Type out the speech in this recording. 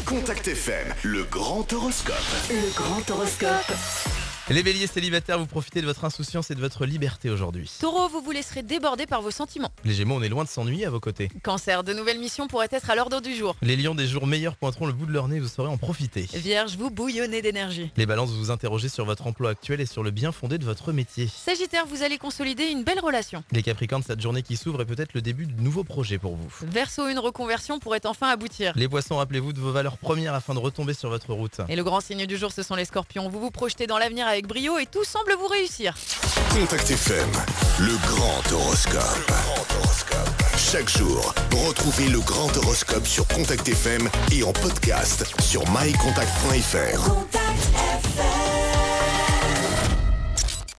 Contact FM, le grand horoscope. Le grand horoscope. Les béliers célibataires, vous profitez de votre insouciance et de votre liberté aujourd'hui. Taureau, vous vous laisserez déborder par vos sentiments. Les gémeaux, on est loin de s'ennuyer à vos côtés. Cancer, de nouvelles missions pourraient être à l'ordre du jour. Les lions, des jours meilleurs pointeront le bout de leur nez, vous saurez en profiter. Vierge, vous bouillonnez d'énergie. Les balances, vous vous interrogez sur votre emploi actuel et sur le bien fondé de votre métier. Sagittaire, vous allez consolider une belle relation. Les capricornes, cette journée qui s'ouvre est peut-être le début de nouveaux projets pour vous. Verseau, une reconversion pourrait enfin aboutir. Les poissons, rappelez-vous de vos valeurs premières afin de retomber sur votre route. Et le grand signe du jour, ce sont les scorpions. Vous vous projetez dans l'avenir avec brio et tout semble vous réussir. Contact FM, le grand horoscope. Chaque jour, retrouvez le grand horoscope sur Contact FM et en podcast sur mycontact.fr.